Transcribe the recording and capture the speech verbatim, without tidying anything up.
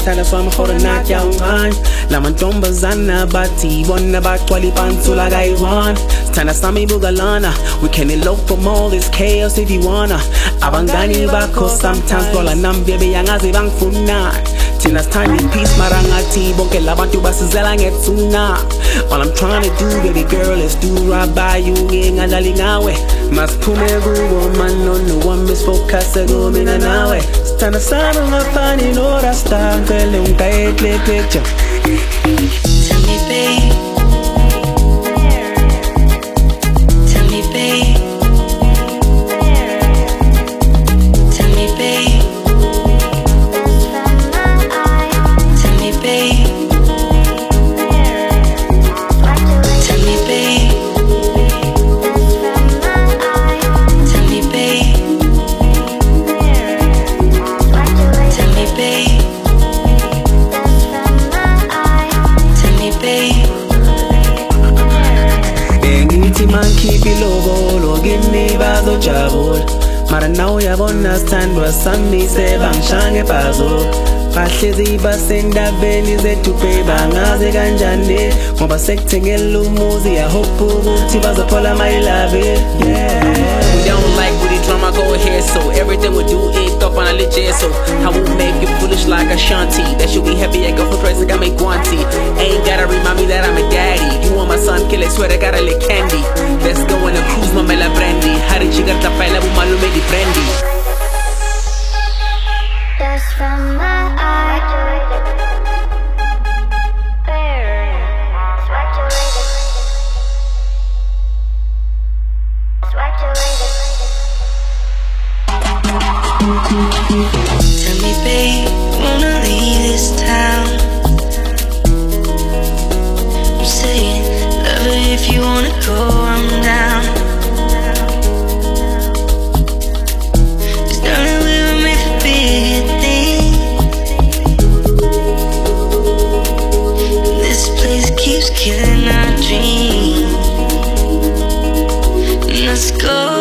Sithanda swami khona nakya ungani La mantombazana bathi bona bagcwala ipansula kayi-one Sithanda sami bukalana We can elope from all this chaos if you wanna Abangani bakho sometimes Gola nami baby yangazi bangifuna Thina sithanda peace mara ngathi bonke labantu basizela ngethuna All I'm trying to do baby girl is do right by you ngingadlali ngawe Masiphume kubo mano no one miss focus kumina nawe Sithanda sami ungafani no rasta ngicela ungidayekle picture Tell me babe Tell me babe Tell me babe Tell me babe Tell me babe Tell me babe Tell me babe Bengithi mangikhipha ilobolo kimi bazojabula Mara nawe uyabona sithandwa sami sebangishaya ngebhazo Bahlezi basendabeni zethu babe bangaze kanjani Ngoba sekuthengela umuzi I hope ukuthi bazophola my love yeah We don't like with the drama go ahead so everything we do is up on a legit so I won't make you foolish like Ashanti That should be happy I go for crazy I make guanti Ain't gotta remind me that I'm a daddy You want my son kill it swear I gotta lick candy Let's go on a cruise mamela brandy Hari chigar tapaila bumalume di brandy That's from my eye Tell me babe, wanna leave this town I'm saying, love her if you wanna go, I'm down Cause darling, we were made for bigger things And this place keeps killing our dreams Let's go